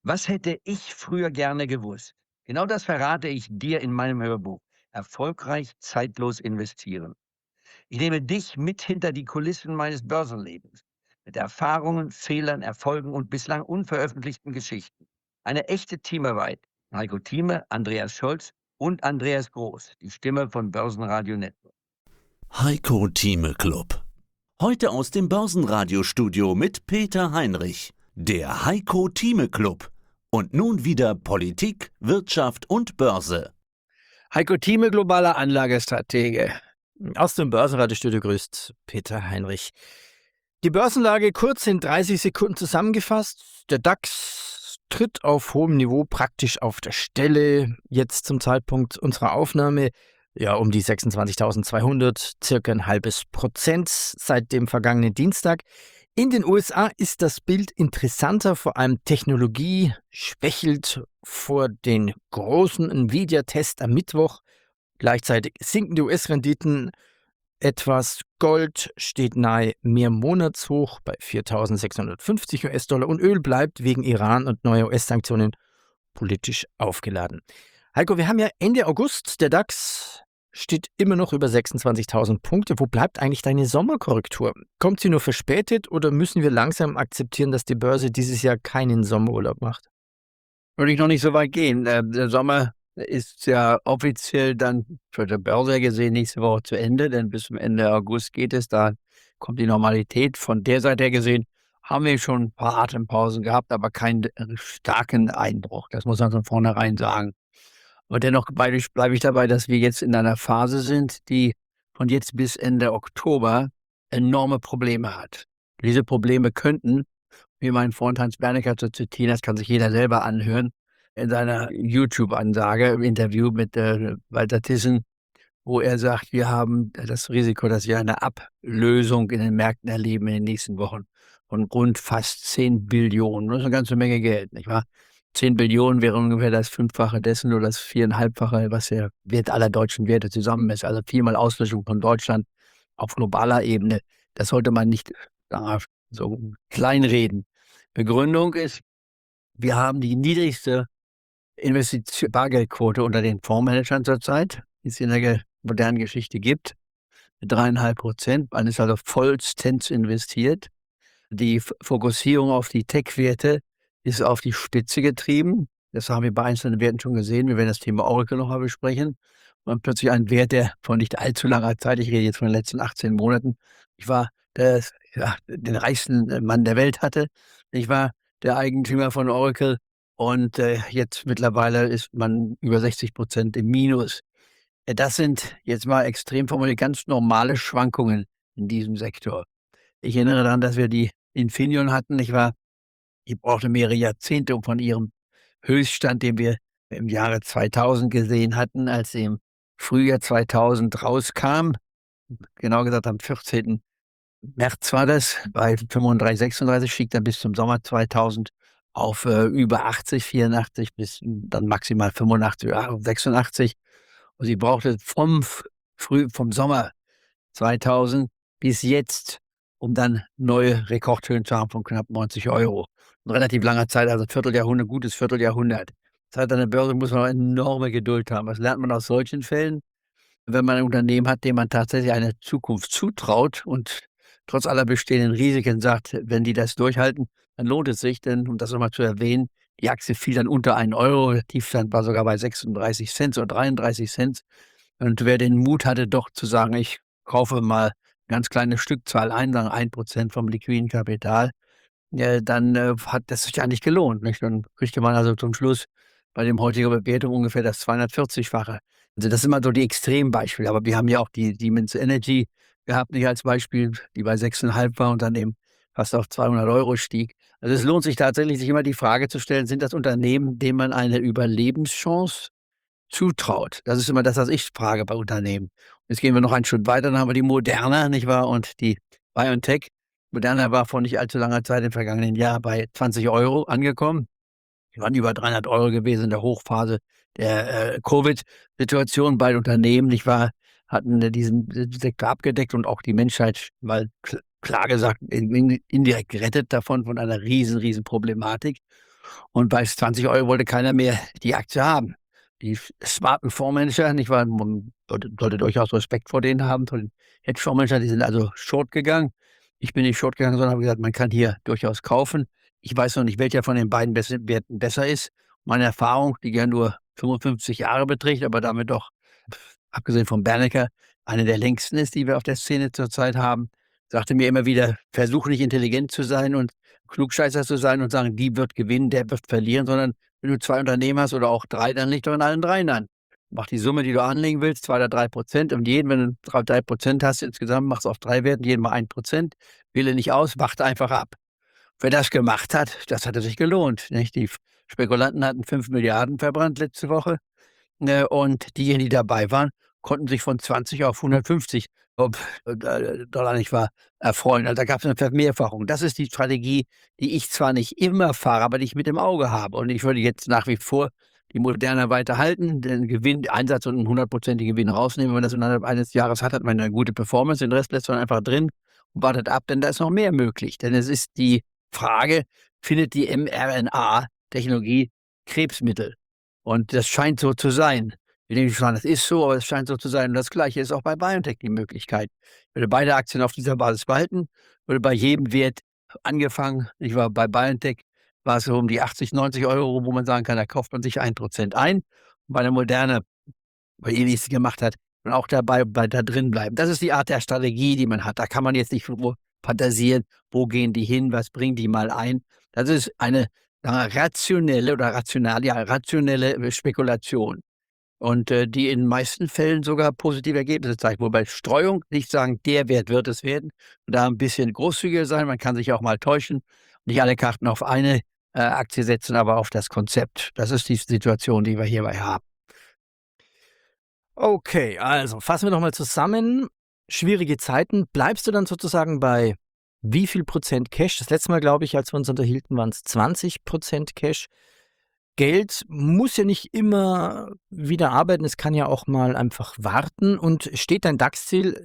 Was hätte ich früher gerne gewusst? Genau das verrate ich dir in meinem Hörbuch. Erfolgreich zeitlos investieren. Ich nehme dich mit hinter die Kulissen meines Börsenlebens. Mit Erfahrungen, Fehlern, Erfolgen und bislang unveröffentlichten Geschichten. Eine echte Teamarbeit. Heiko Thieme, Andreas Scholz und Andreas Groß, die Stimme von Börsenradio Network. Heiko Thieme Club. Heute aus dem Börsenradiostudio mit Peter Heinrich, der Heiko Thieme Club. Und nun wieder Politik, Wirtschaft und Börse. Heiko Thieme, globaler Anlagestratege. Aus dem Börsenradiostudio grüßt Peter Heinrich. Die Börsenlage kurz in 30 Sekunden zusammengefasst. Der DAX tritt auf hohem Niveau praktisch auf der Stelle. Jetzt zum Zeitpunkt unserer Aufnahme um die 26.200, circa ein halbes Prozent seit dem vergangenen Dienstag. In den USA ist das Bild interessanter, vor allem Technologie schwächelt vor den großen Nvidia-Test am Mittwoch. Gleichzeitig sinken die US-Renditen etwas. Gold steht nahe Mehrmonatshoch bei 4.650 US-Dollar und Öl bleibt wegen Iran und neuer US-Sanktionen politisch aufgeladen. Heiko, wir haben ja Ende August, der DAX steht immer noch über 26.000 Punkte. Wo bleibt eigentlich deine Sommerkorrektur? Kommt sie nur verspätet oder müssen wir langsam akzeptieren, dass die Börse dieses Jahr keinen Sommerurlaub macht? Würde ich noch nicht so weit gehen. Der Sommer ist ja offiziell dann für die Börse gesehen nächste Woche zu Ende, denn bis zum Ende August geht es, da kommt die Normalität. Von der Seite her gesehen haben wir schon ein paar Atempausen gehabt, aber keinen starken Einbruch. Das muss man von vornherein sagen. Und dennoch bleibe ich dabei, dass wir jetzt in einer Phase sind, die von jetzt bis Ende Oktober enorme Probleme hat. Diese Probleme könnten, wie mein Freund Hans Bernecker zu zitieren, das kann sich jeder selber anhören, in seiner YouTube-Ansage im Interview mit Walter Thyssen, wo er sagt, wir haben das Risiko, dass wir eine Ablösung in den Märkten erleben in den nächsten Wochen von rund fast 10 Billionen. Das ist eine ganze Menge Geld, nicht wahr? 10 Billionen wäre ungefähr das Fünffache dessen oder das Viereinhalbfache, was der Wert aller deutschen Werte zusammen ist. Also viermal Auslöschung von Deutschland auf globaler Ebene. Das sollte man nicht so kleinreden. Begründung ist, wir haben die niedrigste Bargeldquote unter den Fondsmanagern zurzeit, die es in der modernen Geschichte gibt. 3,5%. Man ist also vollstens investiert. Die Fokussierung auf die Tech-Werte ist auf die Spitze getrieben. Das haben wir bei einzelnen Werten schon gesehen. Wir werden das Thema Oracle noch mal besprechen. Und plötzlich ein Wert, der von nicht allzu langer Zeit, ich rede jetzt von den letzten 18 Monaten, den reichsten Mann der Welt hatte. Ich war der Eigentümer von Oracle und jetzt mittlerweile ist man über 60% im Minus. Das sind jetzt mal extrem formuliert ganz normale Schwankungen in diesem Sektor. Ich erinnere daran, dass wir die Infineon hatten, nicht wahr? Die brauchte mehrere Jahrzehnte, um von ihrem Höchststand, den wir im Jahre 2000 gesehen hatten, als sie im Frühjahr 2000 rauskam, genau gesagt am 14. März war das, bei 35, 36, stieg dann bis zum Sommer 2000 auf über 80, 84 bis dann maximal 85, 86. Und sie brauchte vom Sommer 2000 bis jetzt, um dann neue Rekordhöhen zu haben von knapp 90 Euro. In relativ langer Zeit, also Vierteljahrhundert, gutes Vierteljahrhundert. Das heißt, an der Börse muss man enorme Geduld haben. Was lernt man aus solchen Fällen? Wenn man ein Unternehmen hat, dem man tatsächlich eine Zukunft zutraut und trotz aller bestehenden Risiken sagt, wenn die das durchhalten, dann lohnt es sich, denn, um das nochmal zu erwähnen, die Aktie fiel dann unter 1 Euro, der Tiefstand war sogar bei 36 Cent oder 33 Cent. Und wer den Mut hatte, doch zu sagen, ich kaufe mal ganz kleine Stückzahl ein, sagen 1% vom liquiden Kapital, dann hat das sich eigentlich gelohnt. Nicht? Dann kriegte man also zum Schluss bei dem heutigen Bewertung ungefähr das 240-fache. Also das sind mal so die Extrembeispiele. Aber wir haben ja auch die Siemens Energy gehabt, nicht als Beispiel, die bei 6,5 war und dann eben fast auf 200 Euro stieg. Also es lohnt sich tatsächlich, sich immer die Frage zu stellen, sind das Unternehmen, denen man eine Überlebenschance zutraut? Das ist immer das, was ich frage bei Unternehmen. Jetzt gehen wir noch einen Schritt weiter, dann haben wir die Moderna, nicht wahr? Und die BioNTech. Moderna war vor nicht allzu langer Zeit im vergangenen Jahr bei 20 Euro angekommen. Die waren über 300 Euro gewesen in der Hochphase der Covid-Situation. Beide Unternehmen, nicht wahr, hatten diesen Sektor abgedeckt und auch die Menschheit mal klar gesagt indirekt gerettet davon, von einer riesen Problematik. Und bei 20 Euro wollte keiner mehr die Aktie haben. Die smarten Fondsmanager, nicht wahr, man sollte durchaus Respekt vor denen haben, vor den Hedgefondsmanager, die sind also short gegangen. Ich bin nicht short gegangen, sondern habe gesagt, man kann hier durchaus kaufen. Ich weiß noch nicht, welcher von den beiden Werten besser ist. Meine Erfahrung, die ja nur 55 Jahre beträgt, aber damit doch, abgesehen von Bernecker, eine der längsten ist, die wir auf der Szene zurzeit haben, sagte mir immer wieder, versuche nicht intelligent zu sein und Klugscheißer zu sein und sagen, die wird gewinnen, der wird verlieren, sondern wenn du 2 Unternehmen hast oder auch 3, dann leg doch in allen 3 an. Mach die Summe, die du anlegen willst, 2 oder 3%. Und jeden, wenn du 3% hast insgesamt, machst du auf 3 Werten, jeden mal 1%. Wähle nicht aus, warte einfach ab. Wer das gemacht hat, das hatte sich gelohnt. Nicht? Die Spekulanten hatten 5 Milliarden verbrannt letzte Woche. Und diejenigen, die dabei waren, konnten sich von 20 auf 150 Dollar nicht wahr, erfreuen. Also da gab es eine Vermehrfachung. Das ist die Strategie, die ich zwar nicht immer fahre, aber die ich mit im Auge habe. Und ich würde jetzt nach wie vor die Moderna weiterhalten, den Gewinn, Einsatz und einen 100%igen Gewinn rausnehmen. Wenn man das innerhalb eines Jahres hat, hat man eine gute Performance. Den Rest lässt man einfach drin und wartet ab, denn da ist noch mehr möglich. Denn es ist die Frage, findet die mRNA-Technologie Krebsmittel? Und das scheint so zu sein. Ich will nicht sagen, das ist so, aber es scheint so zu sein. Und das Gleiche ist auch bei BioNTech die Möglichkeit. Ich würde beide Aktien auf dieser Basis behalten, würde bei jedem Wert angefangen, ich war bei BioNTech, war es so um die 80, 90 Euro, wo man sagen kann, da kauft man sich 1% ein. Und bei der Moderne, bei ihr, wie es gemacht hat, und auch dabei da drin bleiben. Das ist die Art der Strategie, die man hat. Da kann man jetzt nicht fantasieren, wo gehen die hin, was bringen die mal ein. Das ist eine rationelle Spekulation. Und die in den meisten Fällen sogar positive Ergebnisse zeigt. Wobei Streuung nicht sagen, der Wert wird es werden. Und da ein bisschen großzügiger sein. Man kann sich auch mal täuschen. Nicht alle Karten auf eine Aktie setzen, aber auf das Konzept. Das ist die Situation, die wir hierbei haben. Okay, also fassen wir nochmal zusammen. Schwierige Zeiten. Bleibst du dann sozusagen bei wie viel Prozent Cash? Das letzte Mal, glaube ich, als wir uns unterhielten, waren es 20% Cash. Geld muss ja nicht immer wieder arbeiten, es kann ja auch mal einfach warten. Und steht dein DAX-Ziel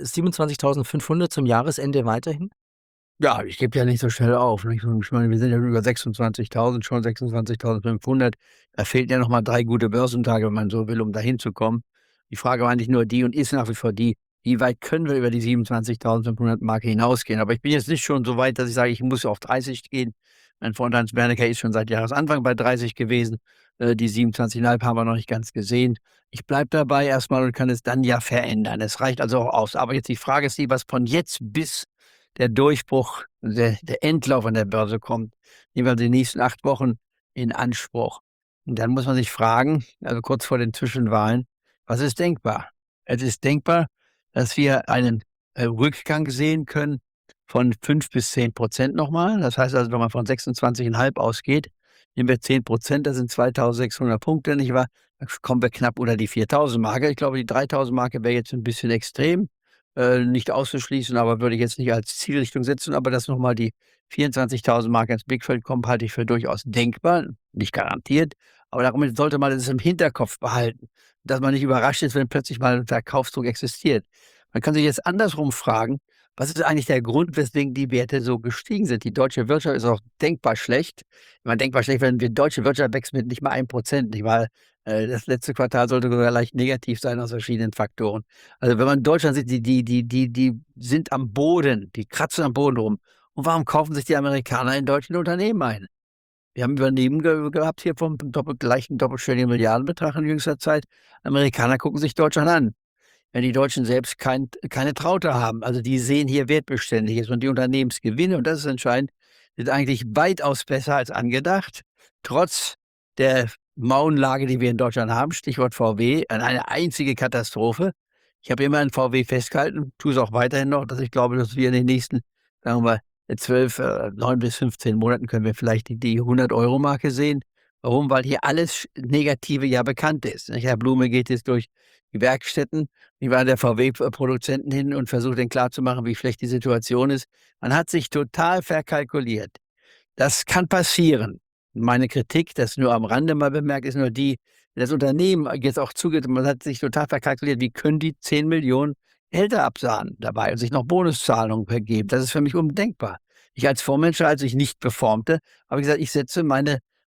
27.500 zum Jahresende weiterhin? Ja, ich gebe ja nicht so schnell auf. Nicht? Ich meine, wir sind ja über 26.000, schon 26.500. Da fehlen ja noch mal 3 gute Börsentage, wenn man so will, um dahin zu kommen. Die Frage war eigentlich nur die und ist nach wie vor die, wie weit können wir über die 27.500 Marke hinausgehen? Aber ich bin jetzt nicht schon so weit, dass ich sage, ich muss auf 30 gehen. Mein Freund Hans Bernecker ist schon seit Jahresanfang bei 30 gewesen. Die 27,5 haben wir noch nicht ganz gesehen. Ich bleibe dabei erstmal und kann es dann ja verändern. Es reicht also auch aus. Aber jetzt die Frage ist die, was von jetzt bis der Durchbruch, der Endlauf an der Börse kommt, nehmen wir die nächsten 8 Wochen in Anspruch. Und dann muss man sich fragen, also kurz vor den Zwischenwahlen, was ist denkbar? Es ist denkbar, dass wir einen Rückgang sehen können von 5-10% nochmal. Das heißt also, wenn man von 26,5 ausgeht, nehmen wir 10%, das sind 2.600 Punkte, nicht wahr? Dann kommen wir knapp unter die 4.000-Marke. Ich glaube, die 3.000-Marke wäre jetzt ein bisschen extrem. Nicht auszuschließen, aber würde ich jetzt nicht als Zielrichtung setzen. Aber dass nochmal die 24.000-Marke ins Blickfeld kommt, halte ich für durchaus denkbar, nicht garantiert. Aber darum sollte man das im Hinterkopf behalten, dass man nicht überrascht ist, wenn plötzlich mal ein Verkaufsdruck existiert. Man kann sich jetzt andersrum fragen, was ist eigentlich der Grund, weswegen die Werte so gestiegen sind? Die deutsche Wirtschaft ist auch denkbar schlecht. Man denkbar schlecht, wenn die deutsche Wirtschaft wächst mit nicht mal 1%, nicht wahr? Das letzte Quartal sollte sogar leicht negativ sein aus verschiedenen Faktoren. Also wenn man in Deutschland sieht, die sind am Boden, die kratzen am Boden rum. Und warum kaufen sich die Amerikaner in deutschen Unternehmen ein? Wir haben Übernehmen gehabt hier vom gleichen doppelstelligen Milliardenbetrag in jüngster Zeit. Amerikaner gucken sich Deutschland an. Wenn die Deutschen selbst keine Traute haben, also die sehen hier Wertbeständiges und die Unternehmensgewinne, und das ist entscheidend, sind eigentlich weitaus besser als angedacht, trotz der Mauenlage, die wir in Deutschland haben, Stichwort VW, eine einzige Katastrophe. Ich habe immer an VW festgehalten, tue es auch weiterhin noch, dass ich glaube, dass wir in den nächsten, sagen wir mal, 9 bis 15 Monaten können wir vielleicht die 100-Euro-Marke sehen. Warum? Weil hier alles Negative ja bekannt ist. Herr Blume geht jetzt durch die Werkstätten, die waren der VW-Produzenten hin und versucht denen klarzumachen, wie schlecht die Situation ist. Man hat sich total verkalkuliert. Das kann passieren. Meine Kritik, das nur am Rande mal bemerkt, ist nur die, wenn das Unternehmen jetzt auch zugeht, man hat sich total verkalkuliert, wie können die 10 Millionen Gehälter absahen dabei und sich noch Bonuszahlungen vergeben. Das ist für mich undenkbar. Ich als Fondsmanager, als ich nicht performte, habe ich gesagt, ich setze meine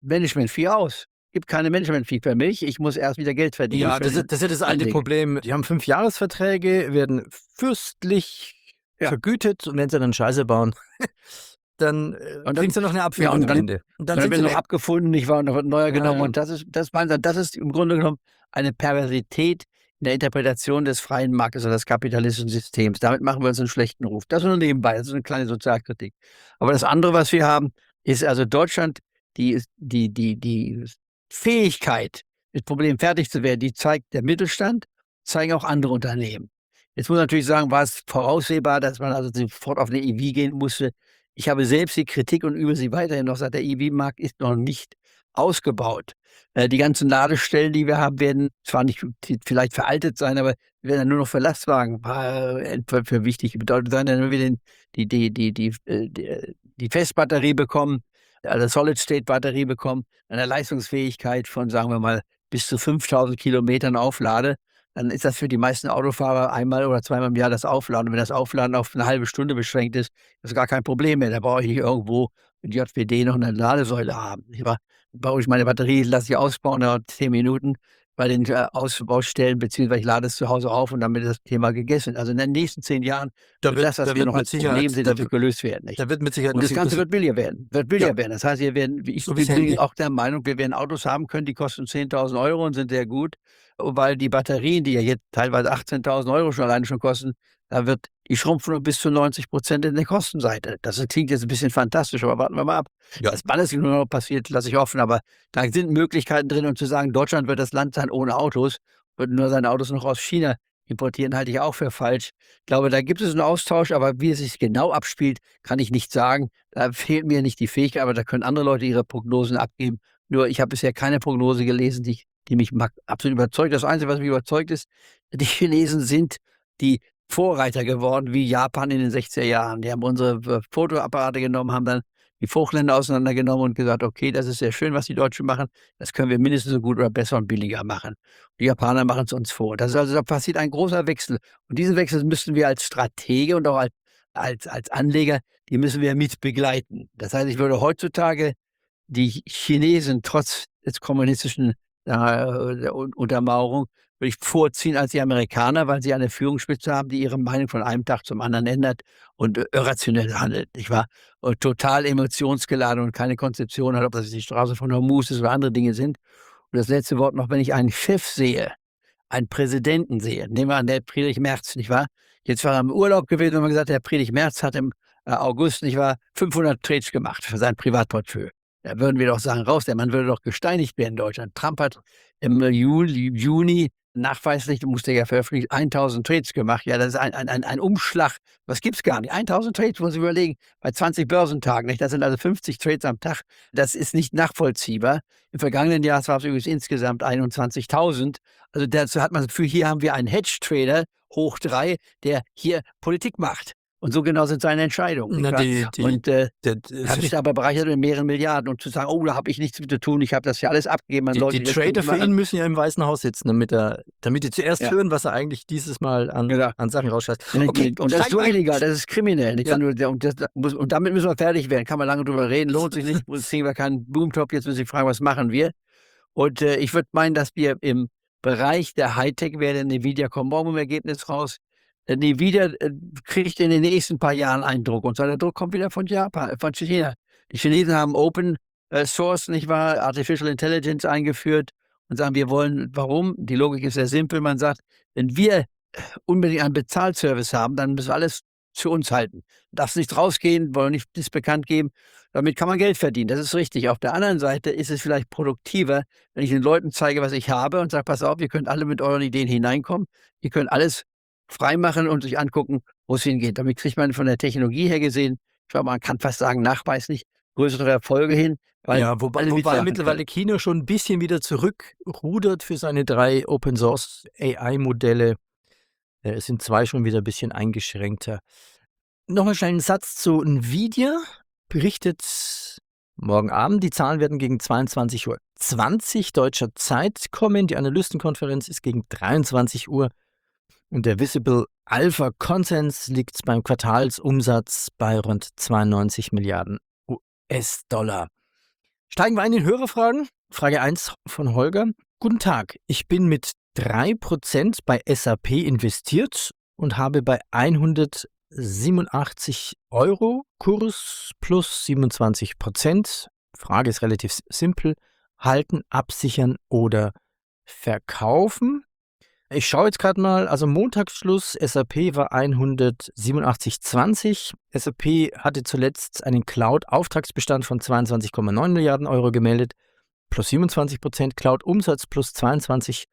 Management-Fee aus. Gibt keine Management-Fee für mich. Ich muss erst wieder Geld verdienen. Ja, das ist ja das alte Anleger. Problem. Die haben 5-Jahres-Verträge, werden fürstlich vergütet und wenn sie dann Scheiße bauen, dann kriegen sie noch eine Abfindung und am dann- Ende. Und Dann sind wird sie noch weg. abgefunden, nicht wahr? Und dann wird neuer genommen. ja. Und das ist im Grunde genommen eine Perversität in der Interpretation des freien Marktes oder des kapitalistischen Systems. Damit machen wir uns einen schlechten Ruf. Das nur nebenbei. Das ist eine kleine Sozialkritik. Aber das andere, was wir haben, ist also Deutschland, die Fähigkeit, das Problem fertig zu werden, die zeigt der Mittelstand, zeigen auch andere Unternehmen. Jetzt muss man natürlich sagen, war es voraussehbar, dass man also sofort auf eine EV gehen musste. Ich habe selbst die Kritik und übe sie weiterhin noch, sagt, der EV-Markt ist noch nicht ausgebaut. Die ganzen Ladestellen, die wir haben, werden zwar nicht vielleicht veraltet sein, aber werden dann nur noch für Lastwagen für wichtig bedeutet sein, wenn wir die Festbatterie bekommen, also Solid-State-Batterie bekommen, eine Leistungsfähigkeit von, sagen wir mal, bis zu 5000 Kilometern auflade, dann ist das für die meisten Autofahrer einmal oder zweimal im Jahr das Aufladen. Und wenn das Aufladen auf eine halbe Stunde beschränkt ist, ist gar kein Problem mehr. Da brauche ich nicht irgendwo mit JPD noch eine Ladesäule haben. Baue ich meine Batterie, lasse ich ausbauen, dauert 10 Minuten bei den Ausbaustellen, beziehungsweise ich lade es zu Hause auf und damit ist das Thema gegessen. Also in den nächsten 10 Jahren wird das, was wir noch als Problem sehen, das wird gelöst werden. Nicht? Da wird mit Sicherheit Und noch das Ganze wird billiger werden. Das heißt, ich So wie das bin Handy. auch der Meinung, wir werden Autos haben können, die kosten 10.000 Euro und sind sehr gut, weil die Batterien, die ja jetzt teilweise 18.000 Euro schon alleine schon kosten, da wird die schrumpfen um bis zu 90% in der Kostenseite. Das klingt jetzt ein bisschen fantastisch, aber warten wir mal ab. Ja. Was alles nur noch passiert, lasse ich offen, aber da sind Möglichkeiten drin, um zu sagen, Deutschland wird das Land sein ohne Autos, wird nur seine Autos noch aus China importieren, halte ich auch für falsch. Ich glaube, da gibt es einen Austausch, aber wie es sich genau abspielt, kann ich nicht sagen. Da fehlt mir nicht die Fähigkeit, aber da können andere Leute ihre Prognosen abgeben. Nur ich habe bisher keine Prognose gelesen, die mich absolut überzeugt. Das Einzige, was mich überzeugt ist, die Chinesen sind die Vorreiter geworden, wie Japan in den 60er Jahren. Die haben unsere Fotoapparate genommen, haben dann die Fruchtländer auseinandergenommen und gesagt, okay, das ist sehr schön, was die Deutschen machen, das können wir mindestens so gut oder besser und billiger machen. Die Japaner machen es uns vor. Das ist also, da passiert ein großer Wechsel. Und diesen Wechsel müssen wir als Stratege und auch als Anleger, die müssen wir mit begleiten. Das heißt, ich würde heutzutage die Chinesen trotz des kommunistischen der Untermauerung würde ich vorziehen als die Amerikaner, weil sie eine Führungsspitze haben, die ihre Meinung von einem Tag zum anderen ändert und irrationell handelt, nicht wahr? Und total emotionsgeladen und keine Konzeption hat, ob das die Straße von Hormuz ist oder andere Dinge sind. Und das letzte Wort noch, wenn ich einen Chef sehe, einen Präsidenten sehe, nehmen wir an, der Friedrich Merz, nicht wahr? Jetzt war er im Urlaub gewesen und man gesagt, der Friedrich Merz hat im August, nicht wahr, 500 Trades gemacht für sein Privatportfolio. Da würden wir doch sagen, raus, der Mann würde doch gesteinigt werden in Deutschland. Trump hat im Juni nachweislich, musste ja veröffentlichen, 1000 Trades gemacht. Ja, das ist ein Umschlag. Was gibt's gar nicht? 1000 Trades, muss ich überlegen, bei 20 Börsentagen. Nicht? Das sind also 50 Trades am Tag. Das ist nicht nachvollziehbar. Im vergangenen Jahr war es übrigens insgesamt 21.000. Also dazu hat man das Gefühl, hier haben wir einen Hedge-Trader, hoch 3, der hier Politik macht. Und so genau sind seine Entscheidungen. Na, und hat sich aber bereichert mit mehreren Milliarden. Und zu sagen, oh, da habe ich nichts mit zu tun, ich habe das ja alles abgegeben an Leute, die Trader für ihn müssen ja im Weißen Haus sitzen, damit die zuerst hören, was er eigentlich dieses Mal an Sachen rausscheißt. Okay, und das ist so illegal, das ist kriminell. Nicht? Ja. Und damit müssen wir fertig werden. Kann man lange drüber reden, lohnt sich nicht. Kriegen wir keinen Boomtop. Jetzt müssen Sie fragen, was machen wir? Und ich würde meinen, dass wir im Bereich der Hightech werden, Nvidia kommt morgen im Ergebnis raus. Nvidia kriegt in den nächsten paar Jahren einen Druck. Und zwar der Druck kommt wieder von Japan, von China. Die Chinesen haben Open Source, nicht wahr, Artificial Intelligence eingeführt und sagen, wir wollen, warum? Die Logik ist sehr simpel. Man sagt, wenn wir unbedingt einen Bezahlservice haben, dann müssen wir alles zu uns halten. Darf nicht rausgehen, wollen nicht das bekannt geben. Damit kann man Geld verdienen. Das ist richtig. Auf der anderen Seite ist es vielleicht produktiver, wenn ich den Leuten zeige, was ich habe und sage, pass auf, ihr könnt alle mit euren Ideen hineinkommen. Ihr könnt alles freimachen und sich angucken, wo es hingeht. Damit kriegt man von der Technologie her gesehen, ich glaube, man kann fast sagen, nachweislich größere Erfolge hin. Ja, wobei mittlerweile China schon ein bisschen wieder zurückrudert für seine 3 Open-Source-AI-Modelle. Es sind 2 schon wieder ein bisschen eingeschränkter. Nochmal schnell einen Satz zu Nvidia. Berichtet morgen Abend, die Zahlen werden gegen 22:20 Uhr deutscher Zeit kommen. Die Analystenkonferenz ist gegen 23 Uhr. Und der Visible Alpha Konsens liegt beim Quartalsumsatz bei rund 92 Milliarden US-Dollar. Steigen wir ein in Hörerfragen. Frage 1 von Holger. Guten Tag, ich bin mit 3% bei SAP investiert und habe bei 187 Euro Kurs plus 27%. Frage ist relativ simpel. Halten, absichern oder verkaufen? Ich schaue jetzt gerade mal, also Montagsschluss, SAP war 187,20. SAP hatte zuletzt einen Cloud-Auftragsbestand von 22,9 Milliarden Euro gemeldet, plus 27%, Cloud-Umsatz plus 22%.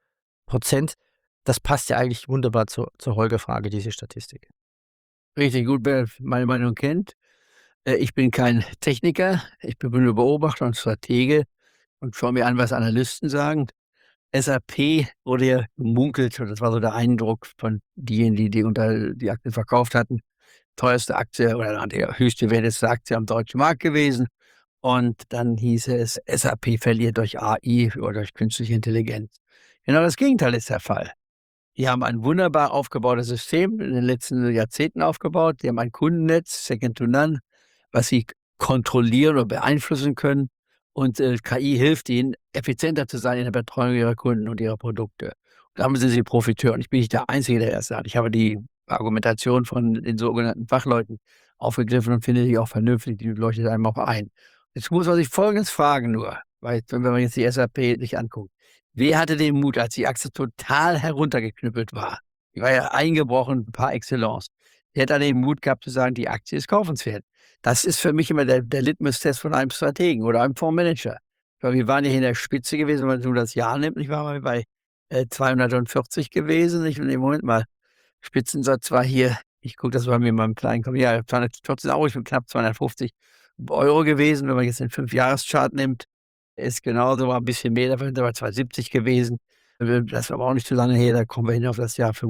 Das passt ja eigentlich wunderbar zur Holger-Frage, diese Statistik. Richtig gut, wer meine Meinung kennt. Ich bin kein Techniker, ich bin nur Beobachter und Stratege und schaue mir an, was Analysten sagen. SAP wurde ja gemunkelt, und das war so der Eindruck von diejenigen, die unter die Aktien verkauft hatten. Teuerste Aktie oder die höchst bewertete Aktie am deutschen Markt gewesen. Und dann hieß es, SAP verliert durch AI oder durch künstliche Intelligenz. Genau das Gegenteil ist der Fall. Die haben ein wunderbar aufgebautes System in den letzten Jahrzehnten aufgebaut. Die haben ein Kundennetz, second to none, was sie kontrollieren oder beeinflussen können. Und KI hilft ihnen, effizienter zu sein in der Betreuung ihrer Kunden und ihrer Produkte. Und damit sind sie Profiteur. Und ich bin nicht der Einzige, der das sagt. Ich habe die Argumentation von den sogenannten Fachleuten aufgegriffen und finde die auch vernünftig. Die leuchtet einem auch ein. Jetzt muss man sich Folgendes fragen nur, weil wenn man jetzt die SAP sich anguckt. Wer hatte den Mut, als die Aktie total heruntergeknüppelt war? Die war ja eingebrochen par excellence. Der hat dann den Mut gehabt zu sagen, die Aktie ist kaufenswert. Das ist für mich immer der Litmus-Test von einem Strategen oder einem Fondsmanager. Weil wir waren ja in der Spitze gewesen, wenn man nur das Jahr nimmt. Ich war mal bei 240 gewesen. Und im Moment mal Spitzensatz war hier, ich gucke, das war mir in meinem kleinen Kommentar, ja, 214 Euro, ich bin knapp 250 Euro gewesen. Wenn man jetzt den 5-Jahres-Chart nimmt, ist genauso, war ein bisschen mehr, dafür sind wir 270 gewesen. Das war aber auch nicht zu lange her, da kommen wir hin auf das Jahr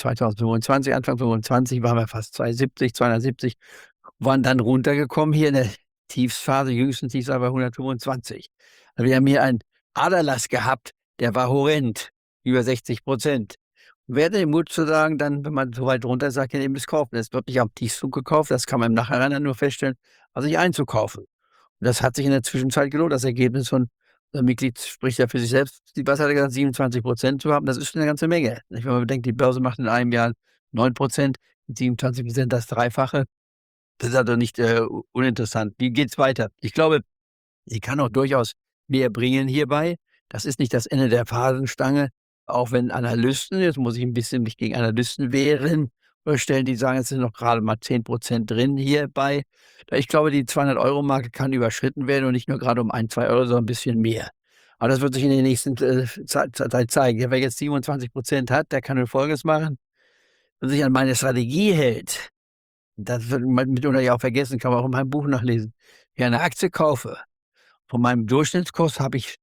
2025, Anfang 25 waren wir fast 270, waren dann runtergekommen hier in der Tiefsphase, jüngsten Tiefsphase bei 125. Also wir haben hier einen Aderlass gehabt, der war horrend, über 60%. Wer hat den Mut zu sagen, dann, wenn man so weit runter ist, sagt, ja, eben das kaufen. Es wird nicht am Tiefzug gekauft, das kann man im Nachhinein dann nur feststellen, also sich einzukaufen. Und das hat sich in der Zwischenzeit gelohnt. Das Ergebnis von unserem Mitglied spricht ja für sich selbst. Was hat er gesagt, 27% zu haben, das ist schon eine ganze Menge. Wenn man bedenkt, die Börse macht in einem Jahr 9%, mit 27% das Dreifache. Das ist also nicht uninteressant. Wie geht's weiter? Ich glaube, sie kann auch durchaus mehr bringen hierbei. Das ist nicht das Ende der Fahnenstange. Auch wenn Analysten, jetzt muss ich ein bisschen mich gegen Analysten wehren, stellen, die sagen, es sind noch gerade mal 10% drin hierbei. Ich glaube, die 200-Euro-Marke kann überschritten werden und nicht nur gerade um 1, 2 Euro, sondern ein bisschen mehr. Aber das wird sich in der nächsten Zeit zeigen. Wer jetzt 27% hat, der kann nur Folgendes machen. Wenn sich an meine Strategie hält, das wird man mitunter ja auch vergessen, kann man auch in meinem Buch nachlesen. Wenn ich eine Aktie kaufe, von meinem Durchschnittskurs habe ich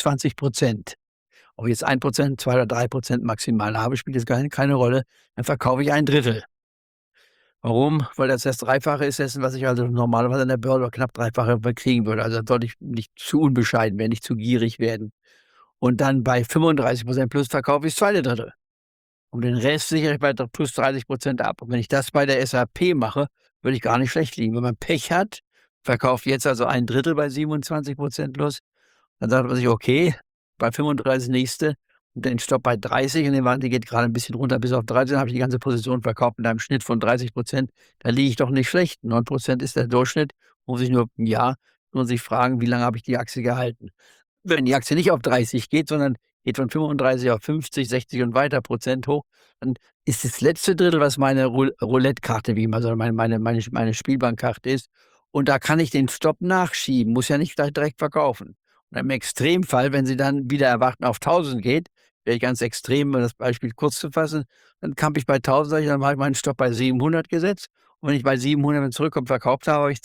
25%. Ob ich jetzt 1%, 2 oder 3% maximal habe, spielt jetzt keine Rolle. Dann verkaufe ich 1/3. Warum? Weil das Dreifache ist dessen, was ich also normalerweise an der Börse oder knapp Dreifache kriegen würde. Also sollte ich nicht zu unbescheiden werden, nicht zu gierig werden. Und dann bei 35% plus verkaufe ich 2/3. Und den Rest sichere ich bei plus 30% ab. Und wenn ich das bei der SAP mache, würde ich gar nicht schlecht liegen. Wenn man Pech hat, verkauft jetzt also 1/3 bei 27% plus, dann sagt man sich, okay, bei 35 nächste und den Stopp bei 30 und die geht gerade ein bisschen runter bis auf 13, habe ich die ganze Position verkauft mit einem Schnitt von 30%. Da liege ich doch nicht schlecht. 9% ist der Durchschnitt. Muss ich nur im Jahr sich fragen, wie lange habe ich die Aktie gehalten. Wenn die Aktie nicht auf 30 geht, sondern geht von 35 auf 50, 60 und weiter Prozent hoch, dann ist das letzte Drittel, was meine Roulette-Karte, wie immer so meine Spielbankkarte ist. Und da kann ich den Stopp nachschieben, muss ja nicht gleich direkt verkaufen. Und im Extremfall, wenn sie dann wieder erwarten auf 1000 geht, wäre ich ganz extrem, um das Beispiel kurz zu fassen, dann kamp ich bei 1000, dann habe ich meinen Stopp bei 700 gesetzt. Und wenn ich bei 700 zurückkomme, verkauft habe, habe ich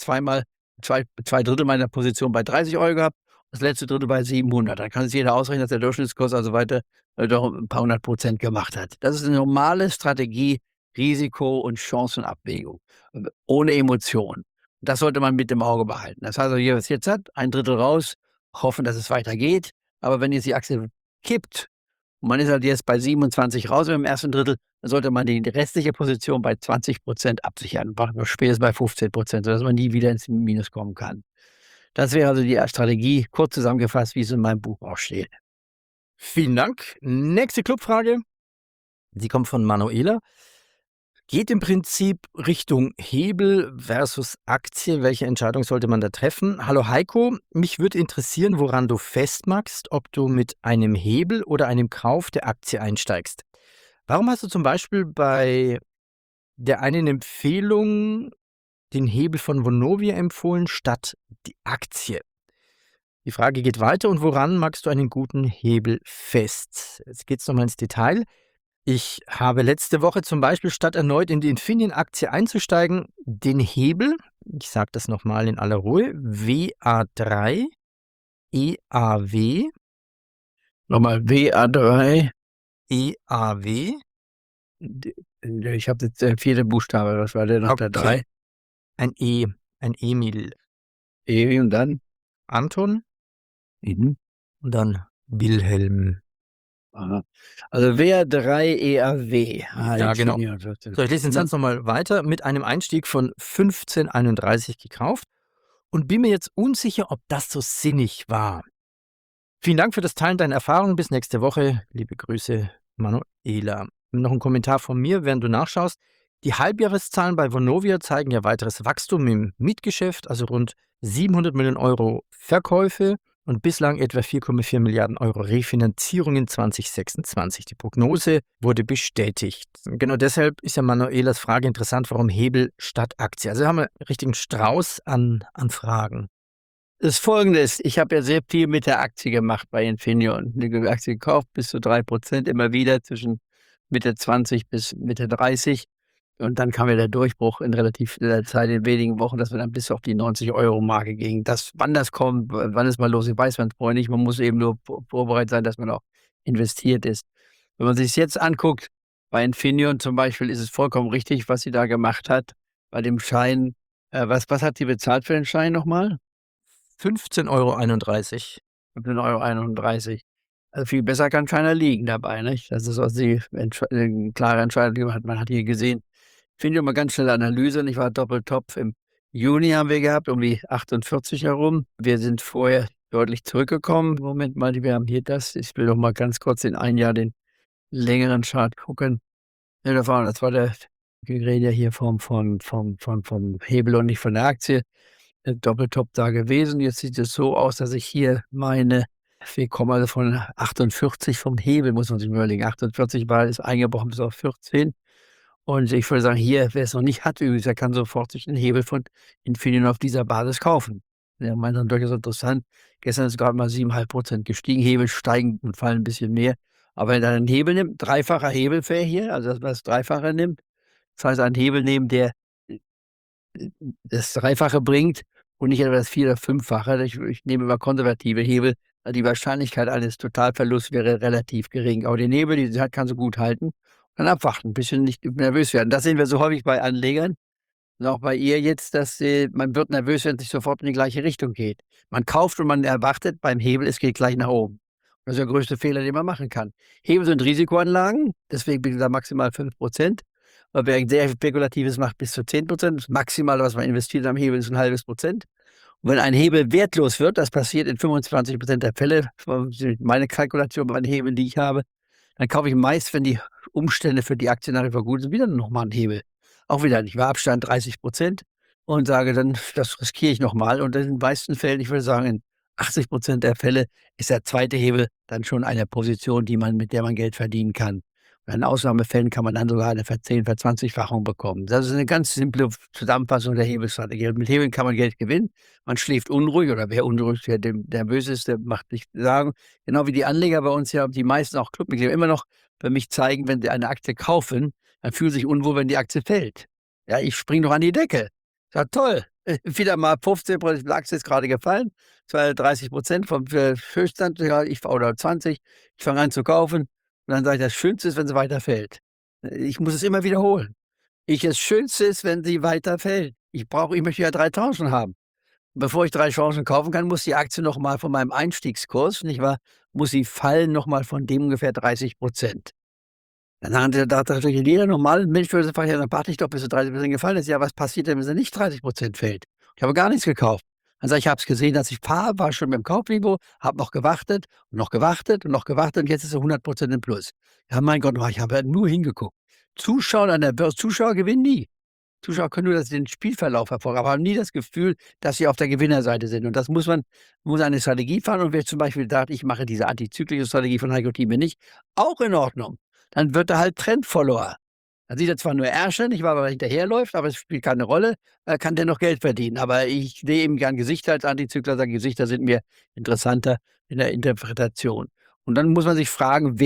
zwei Drittel meiner Position bei 30 Euro gehabt, das letzte Drittel bei 700. Dann kann sich jeder ausrechnen, dass der Durchschnittskurs also weiter doch ein paar 100% gemacht hat. Das ist eine normale Strategie, Risiko- und Chancenabwägung, ohne Emotion. Das sollte man mit im Auge behalten. Das heißt, hier, was jetzt hat, 1/3 raus, hoffen, dass es weitergeht. Aber wenn jetzt die Aktie kippt und man ist halt jetzt bei 27 raus im ersten Drittel, dann sollte man die restliche Position bei 20% absichern. Spätestens bei 15%, sodass man nie wieder ins Minus kommen kann. Das wäre also die Strategie, kurz zusammengefasst, wie es in meinem Buch auch steht. Vielen Dank. Nächste Clubfrage. Sie kommt von Manuela. Geht im Prinzip Richtung Hebel versus Aktie. Welche Entscheidung sollte man da treffen? Hallo Heiko, mich würde interessieren, woran du festmachst, ob du mit einem Hebel oder einem Kauf der Aktie einsteigst. Warum hast du zum Beispiel bei der einen Empfehlung den Hebel von Vonovia empfohlen statt die Aktie? Die Frage geht weiter. Und woran magst du einen guten Hebel fest? Jetzt geht's nochmal ins Detail. Ich habe letzte Woche zum Beispiel statt erneut in die Infineon-Aktie einzusteigen, den Hebel, ich sage das nochmal in aller Ruhe, WA3 EAW, Nochmal WA3. EAW, Ich habe jetzt der 4. Buchstabe, was war der noch der 3? ein Emil, E und dann? Anton Mhm. und dann Wilhelm. Aha. Also WA3 EAW. Ja, genau. So, ich lese den Satz nochmal weiter. Mit einem Einstieg von 15,31 gekauft und bin mir jetzt unsicher, ob das so sinnig war. Vielen Dank für das Teilen deiner Erfahrungen. Bis nächste Woche. Liebe Grüße, Manuela. Noch ein Kommentar von mir, während du nachschaust. Die Halbjahreszahlen bei Vonovia zeigen ja weiteres Wachstum im Mietgeschäft, also rund 700 Millionen Euro Verkäufe und bislang etwa 4,4 Milliarden Euro Refinanzierungen 2026. Die Prognose wurde bestätigt. Genau deshalb ist ja Manuelas Frage interessant, warum Hebel statt Aktie. Also haben wir einen richtigen Strauß an Fragen. Das Folgende ist, ich habe ja sehr viel mit der Aktie gemacht bei Infineon. Eine Aktie gekauft, bis zu 3%, immer wieder zwischen Mitte 20 bis Mitte 30. Und dann kam ja der Durchbruch in relativ der Zeit, in wenigen Wochen, dass wir dann bis auf die 90-Euro-Marke gingen. Wann das kommt, wann es mal los ist, weiß man vorher nicht. Man muss eben nur vorbereitet sein, dass man auch investiert ist. Wenn man sich es jetzt anguckt, bei Infineon zum Beispiel, ist es vollkommen richtig, was sie da gemacht hat. Bei dem Schein, was hat sie bezahlt für den Schein nochmal? 15,31 Euro. 15,31 Euro. Also viel besser kann keiner liegen dabei, nicht? Das ist, was sie eine klare Entscheidung gemacht hat. Man hat hier gesehen, finde ich immer ganz schnelle Analyse. Ich war Doppeltopf im Juni haben wir gehabt, um die 48 herum. Wir sind vorher deutlich zurückgekommen. Moment mal, wir haben hier das. Ich will doch mal ganz kurz in ein Jahr den längeren Chart gucken. Ja, das war wir reden ja hier vom Hebel und nicht von der Aktie. Doppeltop da gewesen. Jetzt sieht es so aus, dass ich hier meine, wir kommen also von 48 vom Hebel, muss man sich mal überlegen. 48 war, ist eingebrochen bis auf 14. Und ich würde sagen, hier, wer es noch nicht hat, übrigens, der kann sofort sich den Hebel von Infineon auf dieser Basis kaufen. Der meint dann durchaus interessant. Gestern ist gerade mal 7,5% gestiegen. Hebel steigen und fallen ein bisschen mehr. Aber wenn er einen Hebel nimmt, dreifacher Hebelfair hier, also dass man das Dreifache nimmt, das heißt, einen Hebel nehmen, der das Dreifache bringt und nicht etwa das Vier- oder Fünffache. Ich nehme immer konservative Hebel. Die Wahrscheinlichkeit eines Totalverlusts wäre relativ gering. Aber den Hebel, die kann so gut halten. Dann abwarten, ein bisschen nicht nervös werden. Das sehen wir so häufig bei Anlegern. Und auch bei ihr jetzt, dass man wird nervös, wenn es nicht sofort in die gleiche Richtung geht. Man kauft und man erwartet beim Hebel, es geht gleich nach oben. Das ist der größte Fehler, den man machen kann. Hebel sind Risikoanlagen, deswegen bin ich da maximal 5%. Aber wer sehr Spekulatives macht, bis zu 10%. Das Maximale, was man investiert am Hebel, ist ein halbes Prozent. Und wenn ein Hebel wertlos wird, das passiert in 25% der Fälle, meine Kalkulation bei den Hebeln, die ich habe, dann kaufe ich meist, wenn die Umstände für die Aktie nach wie vor gut sind, wieder nochmal einen Hebel. Auch wieder nicht. War Abstand 30% und sage dann, das riskiere ich nochmal. Und in den meisten Fällen, ich würde sagen, in 80% der Fälle ist der zweite Hebel dann schon eine Position, mit der man Geld verdienen kann. Und in Ausnahmefällen kann man dann sogar eine 10-20-fachung bekommen. Das ist eine ganz simple Zusammenfassung der Hebelstrategie. Mit Hebeln kann man Geld gewinnen. Man schläft unruhig oder wer unruhig, wer nervös ist, der macht nicht sagen. Genau wie die Anleger bei uns ja, die meisten auch Clubmitglieder immer noch für mich zeigen, wenn sie eine Aktie kaufen, dann fühlen sie sich unwohl, wenn die Aktie fällt. Ja, ich springe doch an die Decke. Ja, toll. Wieder mal 15%, die Aktie ist gerade gefallen. 30% vom Höchststand, oder 20. Ich fange an zu kaufen. Und dann sage ich, das Schönste ist, wenn sie weiter fällt. Ich muss es immer wiederholen. Das Schönste ist, wenn sie weiter fällt. Ich möchte ja 3 Tranchen haben. Bevor ich 3 Tranchen kaufen kann, muss die Aktie nochmal von meinem Einstiegskurs, nicht wahr, muss sie fallen nochmal von dem ungefähr 30%. Dann dachte natürlich jeder normale Mensch würde sagen, ja, dann warte ich doch, bis sie 30% gefallen ist. Ja, was passiert denn, wenn sie nicht 30% fällt? Ich habe gar nichts gekauft. Also ich habe es gesehen, dass ich fahre, war schon beim Kaufniveau, habe noch gewartet und noch gewartet und noch gewartet und jetzt ist er 100% im Plus. Ja, mein Gott, ich habe ja nur hingeguckt. Zuschauer an der Börse, Zuschauer gewinnen nie. Zuschauer können nur den Spielverlauf verfolgen, aber haben nie das Gefühl, dass sie auf der Gewinnerseite sind. Und das muss eine Strategie fahren. Und wer zum Beispiel sagt, ich mache diese antizyklische Strategie von Heiko Thieme nicht, auch in Ordnung. Dann wird er halt Trendfollower. Dann sieht er zwar nur Ärsche, nicht wahr, weil er hinterherläuft, aber es spielt keine Rolle, kann dennoch Geld verdienen. Aber ich sehe eben gern Gesichter als Antizykler, sage Gesichter sind mir interessanter in der Interpretation. Und dann muss man sich fragen,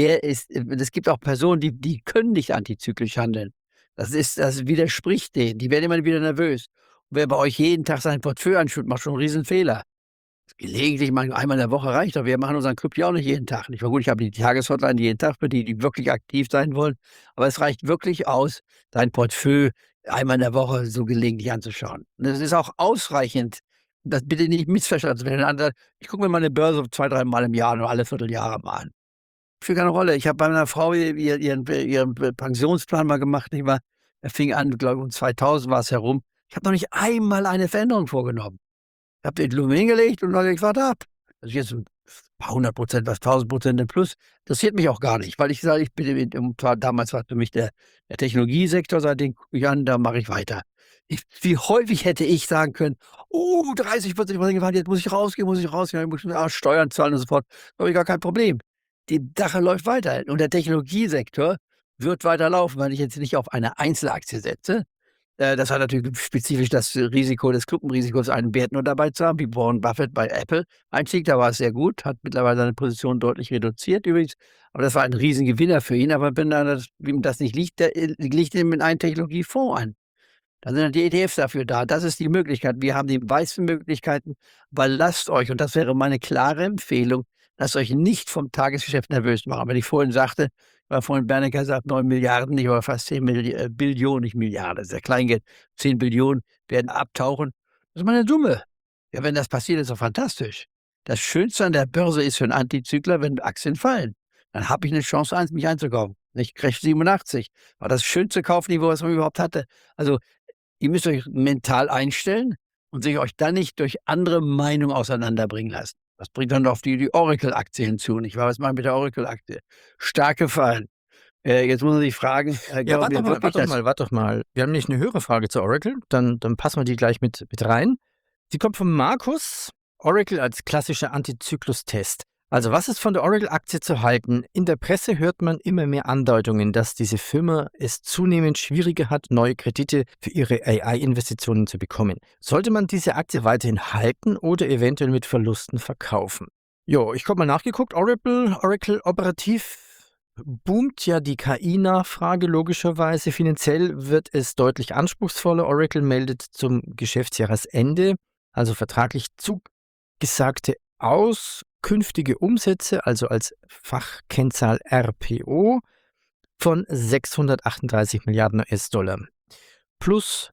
es gibt auch Personen, die können nicht antizyklisch handeln. Das widerspricht denen. Die werden immer wieder nervös. Und wer bei euch jeden Tag sein Portfolio anschaut, macht schon einen Riesenfehler. Gelegentlich einmal in der Woche reicht doch. Wir machen unseren Club ja auch nicht jeden Tag. Nicht mal gut, ich habe die Tageshotline jeden Tag für die wirklich aktiv sein wollen. Aber es reicht wirklich aus, dein Portfolio einmal in der Woche so gelegentlich anzuschauen. Und das ist auch ausreichend. Das bitte nicht missverstanden werden. Ich gucke mir meine Börse 2, 3 Mal im Jahr, nur alle Vierteljahre mal an. Spielt keine Rolle. Ich habe bei meiner Frau ihren Pensionsplan mal gemacht. Nicht wahr? Er fing an, glaube ich, um 2000 war es herum. Ich habe noch nicht einmal eine Veränderung vorgenommen. Ich habe den Blumen hingelegt und ich warte ab. Also jetzt ein paar 100%, was 1000% im Plus, interessiert mich auch gar nicht, weil ich sage, damals war für mich der Technologiesektor, seitdem gucke ich an, da mache ich weiter. Wie häufig hätte ich sagen können, 30, 40% gefallen, jetzt muss ich rausgehen, ich muss Steuern zahlen und so fort. Da habe ich gar kein Problem. Die Sache läuft weiter und der Technologiesektor wird weiterlaufen, weil ich jetzt nicht auf eine Einzelaktie setze. Das hat natürlich spezifisch das Risiko des Klumpenrisikos, einen Wert nur dabei zu haben, wie Warren Buffett bei Apple Einstieg, da war es sehr gut, hat mittlerweile seine Position deutlich reduziert übrigens, aber das war ein Riesengewinner für ihn, aber wenn ihm das nicht liegt, liegt ihm in einen Technologiefonds an. Dann sind die ETFs dafür da. Das ist die Möglichkeit. Wir haben die meisten Möglichkeiten, aber lasst euch, und das wäre meine klare Empfehlung, lasst euch nicht vom Tagesgeschäft nervös machen. Wenn ich vorhin sagte, weil vorhin Bernecker sagt, 9 Milliarden, nicht, aber fast 10 Billionen, nicht Milliarden, das ist ja Kleingeld. 10 Billionen werden abtauchen. Das ist mal eine Summe. Ja, wenn das passiert, ist doch fantastisch. Das Schönste an der Börse ist für einen Antizykler, wenn Aktien fallen. Dann habe ich eine Chance, mich einzukaufen. Nicht Crash 87. War das schönste Kaufniveau, was man überhaupt hatte. Also, ihr müsst euch mental einstellen und sich euch dann nicht durch andere Meinungen auseinanderbringen lassen. Das bringt dann auf die Oracle-Aktie hinzu, nicht wahr? Was machen wir mit der Oracle-Aktie? Stark gefallen. Jetzt muss man sich fragen, Ja, warte doch mal. Wir haben nicht eine höhere Frage zu Oracle, dann passen wir die gleich mit rein. Sie kommt von Markus. Oracle als klassischer Antizyklus-Test. Also was ist von der Oracle-Aktie zu halten? In der Presse hört man immer mehr Andeutungen, dass diese Firma es zunehmend schwieriger hat, neue Kredite für ihre AI-Investitionen zu bekommen. Sollte man diese Aktie weiterhin halten oder eventuell mit Verlusten verkaufen? Jo, ich habe mal nachgeguckt. Oracle operativ boomt ja die KI-Nachfrage logischerweise. Finanziell wird es deutlich anspruchsvoller. Oracle meldet zum Geschäftsjahresende, also vertraglich zugesagte auskünftige Umsätze, also als Fachkennzahl RPO, von 638 Milliarden US-Dollar, plus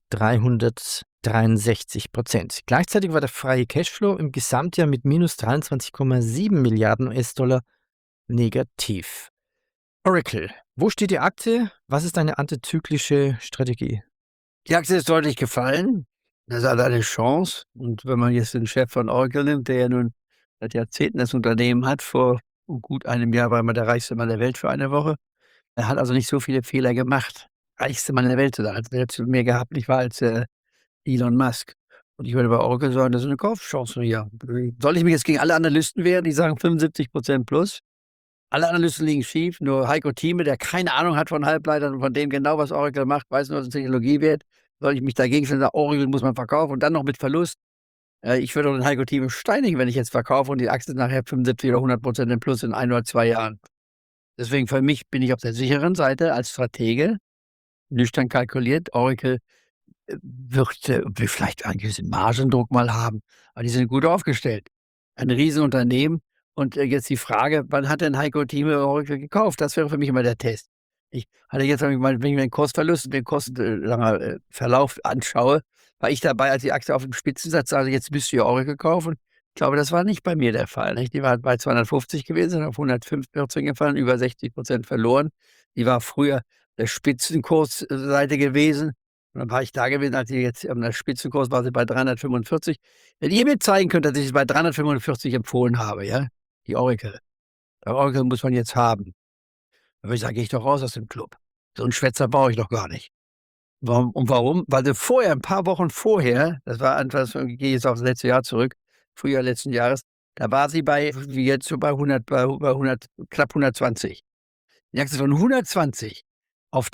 363%. Gleichzeitig war der freie Cashflow im Gesamtjahr mit minus 23,7 Milliarden US-Dollar negativ. Oracle, wo steht die Aktie? Was ist eine antizyklische Strategie? Die Aktie ist deutlich gefallen. Das hat eine Chance. Und wenn man jetzt den Chef von Oracle nimmt, der ja nun seit Jahrzehnten das Unternehmen hat, vor gut einem Jahr war er der reichste Mann der Welt für eine Woche. Er hat also nicht so viele Fehler gemacht. Reichste Mann der Welt zu sein. Er hat mehr gehabt, nicht wahr, als Elon Musk. Und ich würde bei Oracle sagen, das ist eine Kaufchance hier. Soll ich mich jetzt gegen alle Analysten wehren, die sagen 75% plus? Alle Analysten liegen schief, nur Heiko Thieme, der keine Ahnung hat von Halbleitern und von dem genau, was Oracle macht, weiß nur, was Technologie wird. Soll ich mich dagegen stellen, sagen, Oracle muss man verkaufen und dann noch mit Verlust? Ich würde auch den Heiko Thieme steinigen, wenn ich jetzt verkaufe und die Aktie ist nachher 75 oder 100% im Plus in 1 oder 2 Jahren. Deswegen für mich bin ich auf der sicheren Seite als Stratege, nüchtern kalkuliert. Oracle wird vielleicht einen gewissen Margendruck mal haben, aber die sind gut aufgestellt. Ein Riesenunternehmen. Und jetzt die Frage, wann hat denn Heiko Thieme Oracle gekauft? Das wäre für mich immer der Test. Ich hatte jetzt, wenn ich mir den Kursverlust, den kostenlanger Verlauf anschaue, war ich dabei, als die Aktie auf dem Spitzensatz sagte, jetzt müsst ihr Oracle kaufen. Ich glaube, das war nicht bei mir der Fall. Nicht? Die war bei 250 gewesen, auf 145 gefallen, über 60% verloren. Die war früher der Spitzenkursseite gewesen. Und dann war ich da gewesen, als sie jetzt am Spitzenkurs war sie bei 345. Wenn ihr mir zeigen könnt, dass ich es bei 345 empfohlen habe, ja, die Oracle. Die Oracle muss man jetzt haben. Dann würde ich sagen, gehe ich doch raus aus dem Club. So einen Schwätzer brauche ich doch gar nicht. Warum? Weil sie vorher, ein paar Wochen vorher, das war etwas, ich gehe jetzt auf das letzte Jahr zurück, Frühjahr letzten Jahres, da war sie wie jetzt so bei 100, knapp 120. Die Aktie von 120 auf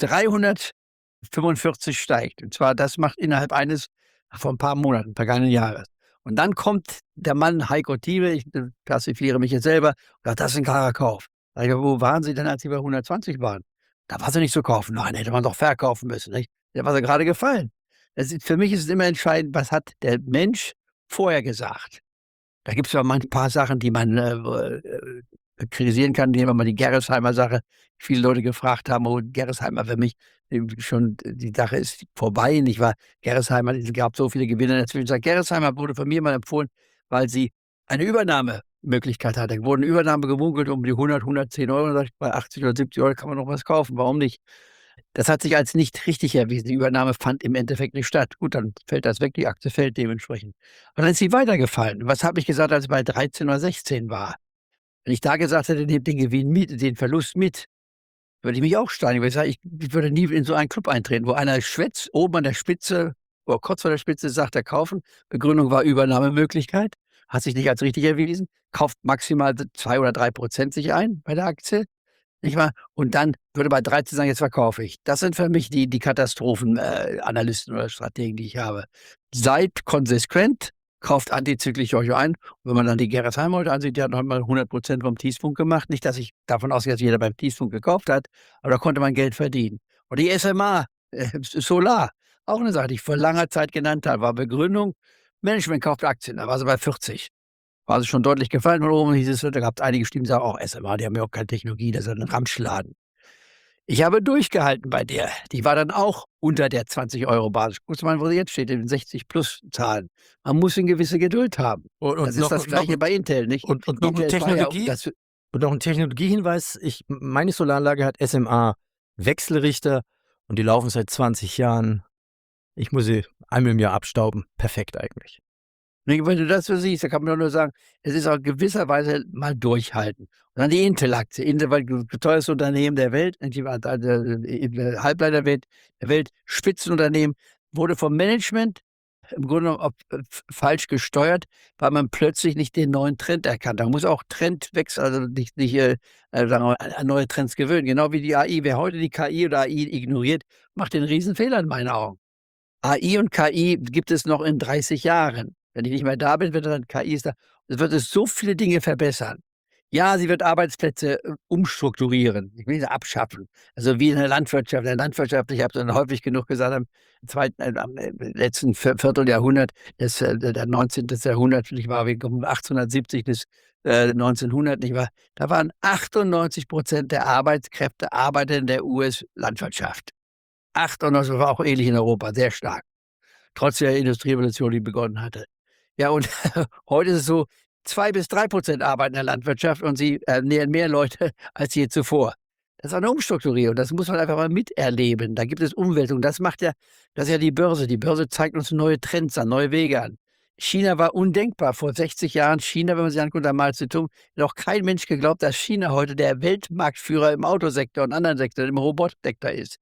345 steigt. Und zwar, das macht innerhalb von ein paar Monaten, vergangenen Jahres. Und dann kommt der Mann Heiko Thieme, ich klassifiziere mich jetzt selber, und sagt, das ist ein klarer Kauf. Sag ich, wo waren Sie denn, als Sie bei 120 waren? Da war sie nicht zu kaufen. Nein, hätte man doch verkaufen müssen, nicht? Der war sie gerade gefallen. Für mich ist es immer entscheidend, was hat der Mensch vorher gesagt. Da gibt es ja ein paar Sachen, die man kritisieren kann. Nehmen wir mal die Gerresheimer-Sache. Viele Leute gefragt haben, Gerresheimer für mich schon, die Sache ist vorbei, nicht wahr? Gerresheimer, es gab so viele Gewinner in der Zwischenzeit. Gerresheimer wurde von mir mal empfohlen, weil sie eine Übernahmemöglichkeit hatte. Da wurde eine Übernahme gemunkelt um die 100, 110 Euro. Da dachte ich, bei 80 oder 70 Euro kann man noch was kaufen. Warum nicht? Das hat sich als nicht richtig erwiesen. Die Übernahme fand im Endeffekt nicht statt. Gut, dann fällt das weg, die Aktie fällt dementsprechend. Und dann ist sie weitergefallen. Was habe ich gesagt, als es bei 13 oder 16 war? Wenn ich da gesagt hätte, nehmt den Gewinn mit, den Verlust mit, würde ich mich auch steinigen. Weil ich sage, ich würde nie in so einen Club eintreten, wo einer schwätzt, oben an der Spitze, oder kurz vor der Spitze sagt er kaufen. Begründung war Übernahmemöglichkeit. Hat sich nicht als richtig erwiesen. Kauft maximal 2 oder 3% sich ein bei der Aktie. Nicht wahr? Und dann würde bei 13 sagen, jetzt verkaufe ich. Das sind für mich die Katastrophenanalysten oder Strategen, die ich habe. Seid konsequent, kauft antizyklisch euch ein. Und wenn man dann die Gerresheimer heute ansieht, die hat noch mal 100% vom Tiefpunkt gemacht. Nicht, dass ich davon ausgehe, dass jeder beim Tiefpunkt gekauft hat, aber da konnte man Geld verdienen. Und die SMA, Solar, auch eine Sache, die ich vor langer Zeit genannt habe, war Begründung, Management kauft Aktien, da war sie bei 40. War sie schon deutlich gefallen von oben, hieß es, da gab es einige Stimmen, die sagen, auch SMA, die haben ja auch keine Technologie, das ist ein Ramschladen. Ich habe durchgehalten bei der. Die war dann auch unter der 20-Euro-Basis. Guck mal, wo sie jetzt steht, in 60-Plus-Zahlen. Man muss eine gewisse Geduld haben. Und das ist das Gleiche bei Intel, nicht? Und noch eine Technologie, und noch ein Technologiehinweis. Meine Solaranlage hat SMA Wechselrichter und die laufen seit 20 Jahren. Ich muss sie einmal im Jahr abstauben. Perfekt eigentlich. Wenn du das so siehst, da kann man nur sagen, es ist auch gewisserweise mal durchhalten. Und dann die Intel-Aktie. Intel war das teuerste Unternehmen der Welt, Halbleiterwelt, der Welt, Spitzenunternehmen, wurde vom Management im Grunde genommen falsch gesteuert, weil man plötzlich nicht den neuen Trend erkannt hat. Man muss auch Trendwechsel, also nicht sagen wir, an neue Trends gewöhnen. Genau wie die AI. Wer heute die KI oder AI ignoriert, macht den Riesenfehler in meinen Augen. AI und KI gibt es noch in 30 Jahren. Wenn ich nicht mehr da bin, wird dann KI ist da. Es wird es so viele Dinge verbessern. Ja, sie wird Arbeitsplätze umstrukturieren. Ich will sie abschaffen. Also wie in der Landwirtschaft. In der Landwirtschaft, ich habe dann häufig genug gesagt, am letzten Vierteljahrhundert des 19. Jahrhunderts, nicht wahr, um 1870 bis 1900, nicht wahr, da waren 98% der Arbeitskräfte Arbeiter in der US-Landwirtschaft. 98, war auch ähnlich in Europa, sehr stark. Trotz der Industrierevolution, die begonnen hatte. Ja, und heute ist es so, 2-3% arbeiten in der Landwirtschaft und sie ernähren mehr Leute als je zuvor. Das ist eine Umstrukturierung, das muss man einfach mal miterleben. Da gibt es Umwälzungen. Das ist ja die Börse. Die Börse zeigt uns neue Trends an, neue Wege an. China war undenkbar. Vor 60 Jahren China, wenn man sich anguckt, da Mao Zedong, hat auch kein Mensch geglaubt, dass China heute der Weltmarktführer im Autosektor und anderen Sektoren, im Robotsektor ist.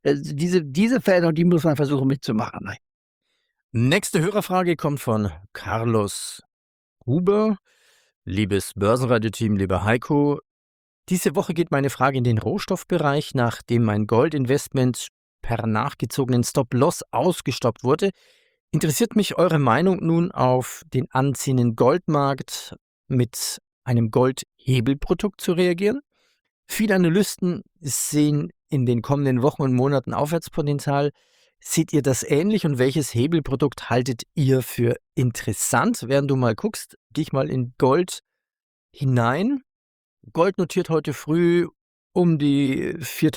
Diese Veränderung, die muss man versuchen mitzumachen. Nächste Hörerfrage kommt von Carlos Huber. Liebes Börsenradio-Team, lieber Heiko, diese Woche geht meine Frage in den Rohstoffbereich, nachdem mein Goldinvestment per nachgezogenen Stop-Loss ausgestoppt wurde. Interessiert mich eure Meinung nun auf den anziehenden Goldmarkt mit einem Goldhebelprodukt zu reagieren? Viele Analysten sehen in den kommenden Wochen und Monaten Aufwärtspotenzial. Seht ihr das ähnlich und welches Hebelprodukt haltet ihr für interessant? Während du mal guckst, gehe ich mal in Gold hinein. Gold notiert heute früh um die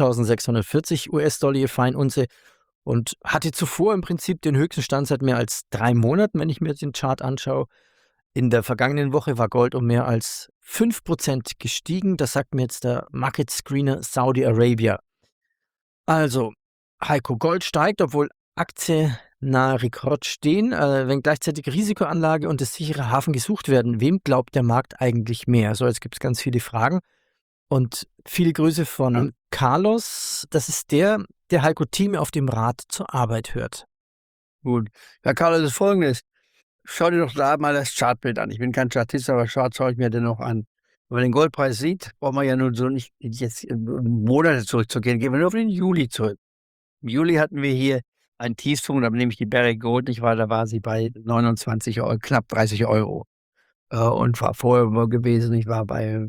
4.640 US-Dollar je Feinunze und hatte zuvor im Prinzip den höchsten Stand seit mehr als 3 Monaten, wenn ich mir den Chart anschaue. In der vergangenen Woche war Gold um mehr als 5% gestiegen. Das sagt mir jetzt der Market Screener Saudi Arabia. Also, Heiko, Gold steigt, obwohl Aktie nahe Rekord stehen, wenn gleichzeitig Risikoanlage und der sichere Hafen gesucht werden. Wem glaubt der Markt eigentlich mehr? So, jetzt gibt es ganz viele Fragen. Und viele Grüße von Carlos. Das ist der Heiko Thieme auf dem Rad zur Arbeit hört. Gut. Ja, Carlo, das ist Folgendes. Schau dir doch da mal das Chartbild an. Ich bin kein Chartist, aber Chart schaue ich mir dennoch an. Wenn man den Goldpreis sieht, braucht man ja nun so nicht jetzt Monate zurückzugehen. Gehen wir nur auf den Juli zurück. Im Juli hatten wir hier einen Tiefpunkt, da nehme ich die Barrick Gold, nicht wahr? Da war sie bei 29 Euro, knapp 30 Euro. Und war vorher gewesen, ich war bei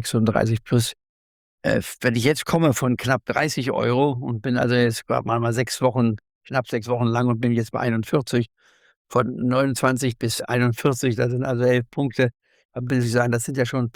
36 plus. Wenn ich jetzt komme von knapp 30 Euro und bin also jetzt mal 6 Wochen, knapp 6 Wochen lang und bin jetzt bei 41, von 29 bis 41, das sind also 11 Punkte, dann will ich sagen, das sind ja schon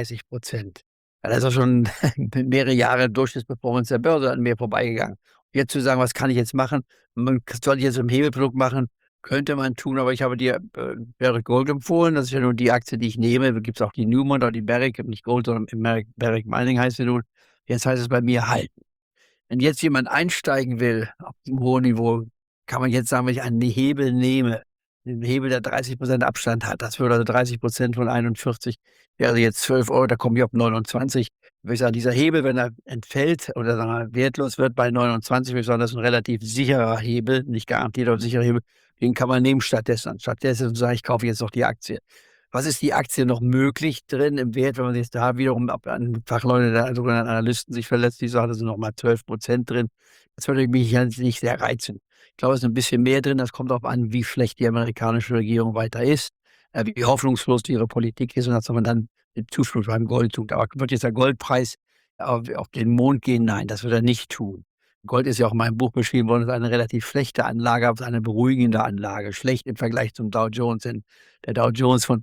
35%. Ja, das ist ja schon mehrere Jahre Durchschnittsperformance der Börse an mir vorbeigegangen. Jetzt zu sagen, was kann ich jetzt machen? Soll ich jetzt ein Hebelprodukt machen? Könnte man tun, aber ich habe dir Barrick Gold empfohlen. Das ist ja nun die Aktie, die ich nehme. Da gibt es auch die Newmont oder die Barrick, nicht Gold, sondern Barrick Mining heißt sie nun. Jetzt heißt es bei mir halten. Wenn jetzt jemand einsteigen will, auf dem hohen Niveau, kann man jetzt sagen, wenn ich einen Hebel nehme, einen Hebel, der 30% Abstand hat, das würde also 30% von 41, wäre jetzt 12 Euro, da komme ich auf 29. Würde ich sagen, dieser Hebel, wenn er entfällt oder sagen wir, wertlos wird bei 29, würde ich sagen, das ist ein relativ sicherer Hebel, nicht garantiert, aber sicherer Hebel, den kann man nehmen stattdessen. Stattdessen sage ich, kaufe jetzt noch die Aktie. Was ist die Aktie noch möglich drin im Wert, wenn man jetzt da wiederum an Fachleute, der sogenannten Analysten sich verletzt, die sagen, da sind noch mal 12% drin. Das würde mich ja nicht sehr reizen. Ich glaube, es ist ein bisschen mehr drin. Das kommt darauf an, wie schlecht die amerikanische Regierung weiter ist, wie hoffnungslos ihre Politik ist und dass man dann den Zuspruch beim Gold tut. Aber wird jetzt der Goldpreis auf den Mond gehen? Nein, das wird er nicht tun. Gold ist ja auch in meinem Buch beschrieben worden, ist eine relativ schlechte Anlage, aber eine beruhigende Anlage. Schlecht im Vergleich zum Dow Jones. Denn der Dow Jones von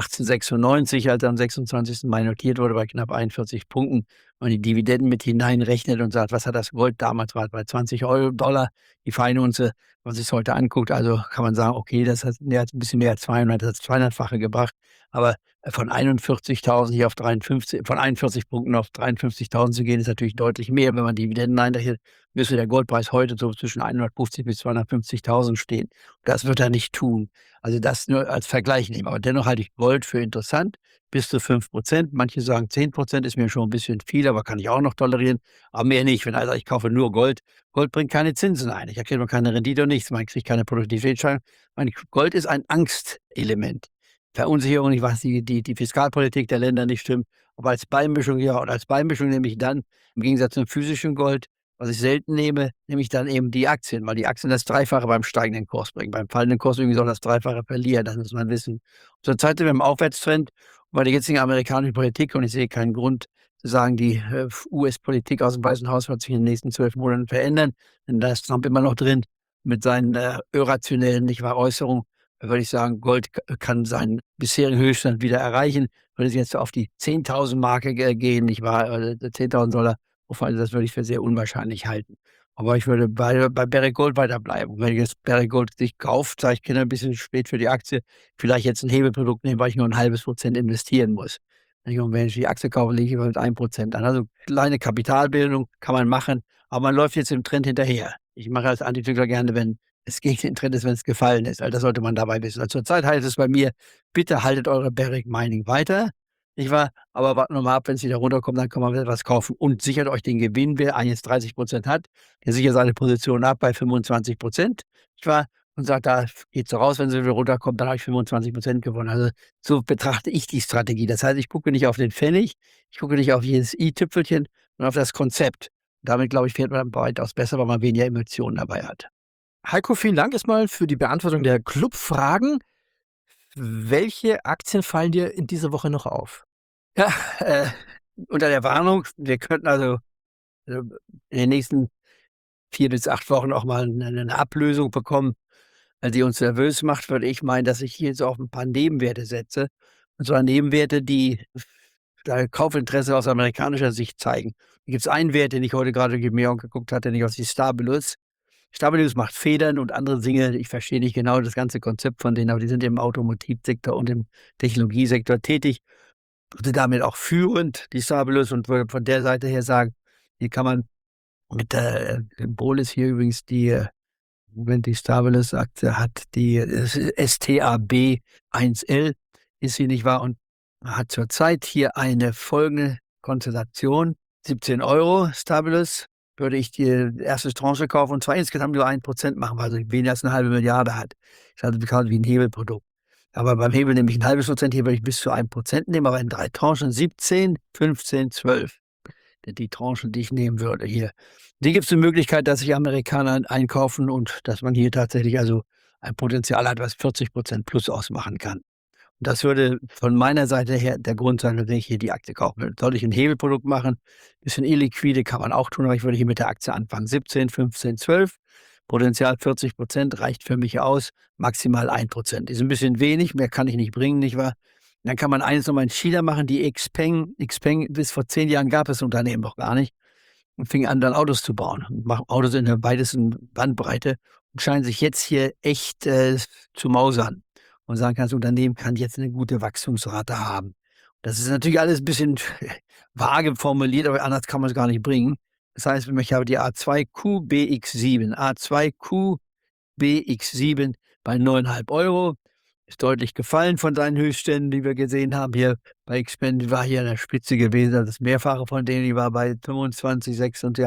1896, als er am 26. Mai notiert wurde, bei knapp 41 Punkten, wenn man die Dividenden mit hineinrechnet und sagt, was hat das Gold damals, war bei 20 Dollar, die Feinunze, wenn man sich es heute anguckt, also kann man sagen, okay, das hat ein bisschen mehr als 200, das hat 200-fache gebracht, aber von 41.000 hier auf 53, von 41 Punkten auf 53.000 zu gehen, ist natürlich deutlich mehr. Wenn man Dividenden einrechnet, müsste der Goldpreis heute so zwischen 150 bis 250.000 stehen. Das wird er nicht tun. Also das nur als Vergleich nehmen. Aber dennoch halte ich Gold für interessant, bis zu 5%. Manche sagen 10% ist mir schon ein bisschen viel, aber kann ich auch noch tolerieren. Aber mehr nicht. Wenn einer sagt, ich kaufe nur Gold, Gold bringt keine Zinsen ein. Ich erkenne keine Rendite und nichts. Man kriegt keine Produktivitätssteigerung. Gold ist ein Angstelement. Verunsicherung, nicht was die Fiskalpolitik der Länder nicht stimmt. Aber als Beimischung, ja, und als Beimischung nehme ich dann, im Gegensatz zum physischen Gold, was ich selten nehme, nehme ich dann eben die Aktien, weil die Aktien das Dreifache beim steigenden Kurs bringen. Beim fallenden Kurs irgendwie soll das Dreifache verlieren, das muss man wissen. Zurzeit sind wir im Aufwärtstrend bei der jetzigen amerikanischen Politik und ich sehe keinen Grund zu sagen, die US-Politik aus dem Weißen Haus wird sich in den nächsten 12 Monaten verändern, denn da ist Trump immer noch drin mit seinen irrationellen, nicht wahr, Äußerungen. Da würde ich sagen, Gold kann seinen bisherigen Höchststand wieder erreichen. Würde es jetzt auf die 10.000 Marke gehen, nicht wahr, 10.000 Dollar, also das würde ich für sehr unwahrscheinlich halten. Aber ich würde bei Barrick Gold weiterbleiben. Wenn ich jetzt Barrick Gold sich kauft, sage ich, Kinder, ein bisschen spät für die Aktie, vielleicht jetzt ein Hebelprodukt nehmen, weil ich nur 0,5% investieren muss. Wenn ich die Aktie kaufe, liege ich mit 1% an. Also kleine Kapitalbildung kann man machen, aber man läuft jetzt dem Trend hinterher. Ich mache als Antizykler gerne, wenn es gegen den Trend ist, wenn es gefallen ist. Also das sollte man dabei wissen. Also zurzeit heißt es bei mir, bitte haltet eure Barrick Mining weiter. Nicht wahr? Aber warten wir mal ab, wenn es wieder runterkommt, dann kann man wieder was kaufen. Und sichert euch den Gewinn, wer jetzt 30% hat, der sichert seine Position ab bei 25%. Nicht wahr? Und sagt, da geht so raus, wenn sie wieder runterkommt, dann habe ich 25% gewonnen. Also so betrachte ich die Strategie. Das heißt, ich gucke nicht auf den Pfennig, ich gucke nicht auf jedes i-Tüpfelchen, sondern auf das Konzept. Damit, glaube ich, fährt man weitaus besser, weil man weniger Emotionen dabei hat. Heiko, vielen Dank erstmal für die Beantwortung der Clubfragen. Welche Aktien fallen dir in dieser Woche noch auf? Ja, unter der Warnung, wir könnten also in den nächsten 4 bis 8 Wochen auch mal eine Ablösung bekommen, die uns nervös macht, würde ich meinen, dass ich hier so auf ein paar Nebenwerte setze. Und zwar Nebenwerte, die da Kaufinteresse aus amerikanischer Sicht zeigen. Hier gibt es einen Wert, den ich heute gerade mir angeguckt hatte, nämlich aus die Stabilus. Stabilus macht Federn und andere Dinge. Ich verstehe nicht genau das ganze Konzept von denen, aber die sind im Automotivsektor und im Technologiesektor tätig. Und damit auch führend, die Stabilus, und würde von der Seite her sagen, hier kann man mit der Symbol ist hier übrigens die Moment, die Stabilis-Aktie hat die STAB 1L, ist sie nicht wahr, und hat zurzeit hier eine folgende Konstellation. 17 € Stabilis würde ich die erste Tranche kaufen und zwar insgesamt nur 1% machen, weil sie weniger als 1,5 Milliarde hat. Ich hatte bekannt wie ein Hebelprodukt. Aber beim Hebel nehme ich 0,5%, hier würde ich bis zu 1% nehmen, aber in 3 Tranchen 17, 15, 12. Die Tranchen, die ich nehmen würde hier. Die gibt es die Möglichkeit, dass sich Amerikaner einkaufen und dass man hier tatsächlich also ein Potenzial hat, was 40% plus ausmachen kann. Und das würde von meiner Seite her der Grund sein, wenn ich hier die Aktie kaufen will. Sollte ich ein Hebelprodukt machen, bisschen illiquide kann man auch tun, aber ich würde hier mit der Aktie anfangen. 17, 15, 12, Potenzial 40% reicht für mich aus, maximal 1%. Ist ein bisschen wenig, mehr kann ich nicht bringen, nicht wahr? Dann kann man eines nochmal in China machen, die Xpeng, bis vor 10 Jahren gab es das Unternehmen noch gar nicht und fing an, dann Autos zu bauen. Machen Autos in der weitesten Bandbreite und scheinen sich jetzt hier echt zu mausern und sagen kann, das Unternehmen kann jetzt eine gute Wachstumsrate haben. Das ist natürlich alles ein bisschen vage formuliert, aber anders kann man es gar nicht bringen. Das heißt, ich habe die A2QBX7, A2QBX7 bei 9,5 €. Ist deutlich gefallen von seinen Höchstständen, die wir gesehen haben. Hier bei Xpeng war hier an der Spitze gewesen, das Mehrfache von denen, die war bei 25,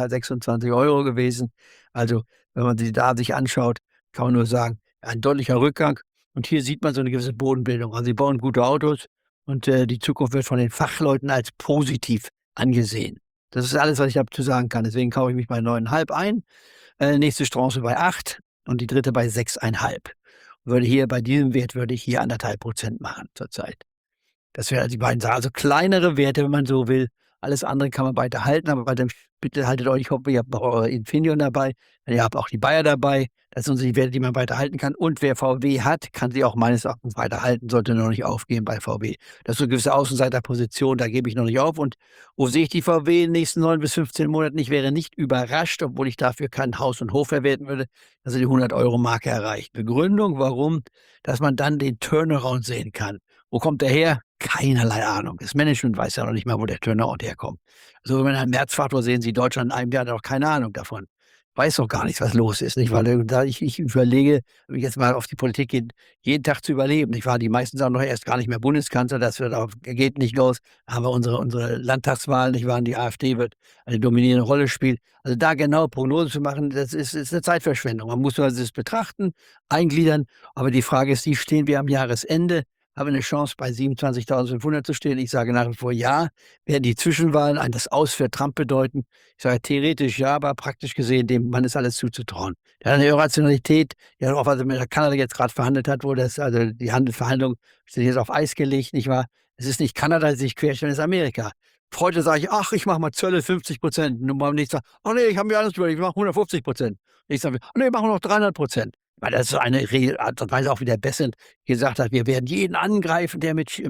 26 € gewesen. Also, wenn man sie da sich anschaut, kann man nur sagen, ein deutlicher Rückgang. Und hier sieht man so eine gewisse Bodenbildung. Also, sie bauen gute Autos und die Zukunft wird von den Fachleuten als positiv angesehen. Das ist alles, was ich dazu sagen kann. Deswegen kaufe ich mich bei 9,5 ein, nächste Tranche bei 8 und die dritte bei 6,5. Würde hier bei diesem Wert würde ich hier 1,5% machen zurzeit. Das wären also die beiden Sachen. Also kleinere Werte, wenn man so will. Alles andere kann man weiter halten, aber bei dem, bitte haltet euch, ich hoffe, ihr habt noch eure Infineon dabei. Ihr habt auch die Bayer dabei. Das sind die Werte, die man weiter halten kann. Und wer VW hat, kann sie auch meines Erachtens weiter halten, sollte noch nicht aufgeben bei VW. Das ist so eine gewisse Außenseiterposition, da gebe ich noch nicht auf. Und wo sehe ich die VW in den nächsten 9 bis 15 Monaten? Ich wäre nicht überrascht, obwohl ich dafür kein Haus und Hof verwerten würde, dass er die 100-€ erreicht. Begründung, warum? Dass man dann den Turnaround sehen kann. Wo kommt der her? Keinerlei Ahnung. Das Management weiß ja noch nicht mal, wo der Turnaround herkommt. Also wenn man einen Märzfaktor sehen, Sie Deutschland in einem Jahr noch keine Ahnung davon. Weiß doch gar nicht, was los ist, nicht? Weil ich überlege, wenn ich jetzt mal auf die Politik geht, jeden Tag zu überleben, nicht wahr? Die meisten sagen doch erst gar nicht mehr Bundeskanzler, das geht nicht los. Haben wir unsere Landtagswahlen, nicht wahr? Und die AfD wird eine dominierende Rolle spielen. Also da genau Prognosen zu machen, das ist eine Zeitverschwendung. Man muss also das betrachten, eingliedern. Aber die Frage ist, wie stehen wir am Jahresende? Habe eine Chance, bei 27.500 zu stehen. Ich sage nach wie vor ja. Werden die Zwischenwahlen das Aus für Trump bedeuten? Ich sage theoretisch ja, aber praktisch gesehen, dem Mann ist alles zuzutrauen. Der hat eine Irrationalität, ja auch was er mit Kanada jetzt gerade verhandelt hat, wo also die Handelsverhandlungen sind jetzt auf Eis gelegt, nicht wahr? Es ist nicht Kanada, die sich querstellen, es ist Amerika. Heute sage ich, ach, ich mache mal Zölle 50%. Und beim nächsten Tag, ach nee, ich habe mir alles überlegt, ich mache 150%. Ich sage, ach nee, machen wir noch 300%. Weil das ist eine Art und Weise auch, wie der Bessent gesagt hat, wir werden jeden angreifen, der mit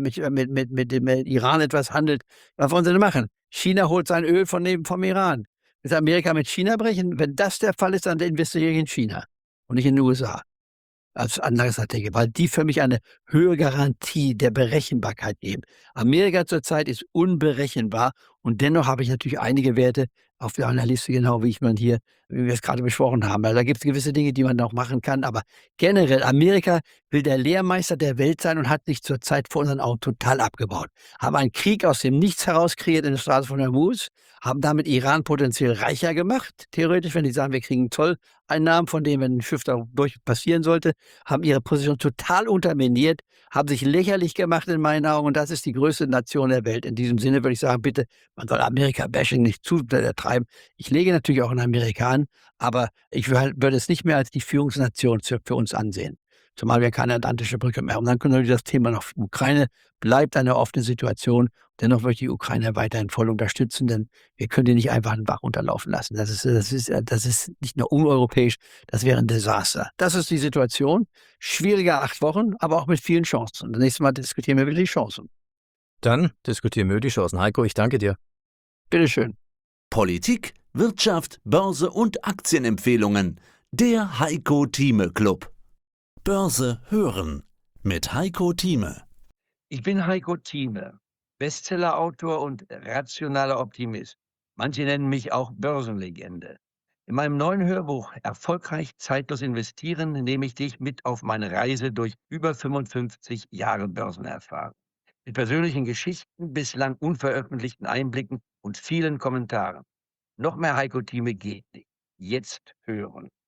dem Iran etwas handelt. Was wollen sie denn machen? China holt sein Öl vom Iran. Will Amerika mit China brechen? Wenn das der Fall ist, dann investiere ich in China und nicht in den USA als Anlagestrategie, weil die für mich eine höhere Garantie der Berechenbarkeit geben. Amerika zurzeit ist unberechenbar und dennoch habe ich natürlich einige Werte auf einer Liste, genau wie wir es gerade besprochen haben. Also da gibt es gewisse Dinge, die man noch machen kann, aber generell, Amerika will der Lehrmeister der Welt sein und hat sich zurzeit vor unseren Augen total abgebaut. Haben einen Krieg aus dem Nichts heraus kreiert in der Straße von Hormuz, haben damit Iran potenziell reicher gemacht, theoretisch, wenn die sagen, wir kriegen Zolleinnahmen, von denen, wenn ein Schiff da durch passieren sollte, haben ihre Position total unterminiert, haben sich lächerlich gemacht in meinen Augen und das ist die größte Nation der Welt. In diesem Sinne würde ich sagen, bitte, man soll Amerika-Bashing nicht zu treiben. Ich lege natürlich auch in Amerika an, aber ich würde es nicht mehr als die Führungsnation für uns ansehen. Zumal wir keine atlantische Brücke mehr haben. Dann können wir das Thema noch. Ukraine bleibt eine offene Situation. Dennoch würde ich die Ukraine weiterhin voll unterstützen, denn wir können die nicht einfach einen Bach runterlaufen lassen. Das ist nicht nur uneuropäisch, das wäre ein Desaster. Das ist die Situation. Schwieriger 8 Wochen, aber auch mit vielen Chancen. Und das nächste Mal diskutieren wir wieder die Chancen. Dann diskutieren wir die Chancen. Heiko, ich danke dir. Bitteschön. Politik, Wirtschaft, Börse und Aktienempfehlungen. Der Heiko Thieme Club. Börse hören mit Heiko Thieme. Ich bin Heiko Thieme, Bestsellerautor und rationaler Optimist. Manche nennen mich auch Börsenlegende. In meinem neuen Hörbuch Erfolgreich zeitlos investieren nehme ich dich mit auf meine Reise durch über 55 Jahre Börsenerfahrung. Mit persönlichen Geschichten, bislang unveröffentlichten Einblicken und vielen Kommentaren. Noch mehr Heiko Thieme geht nicht. Jetzt hören.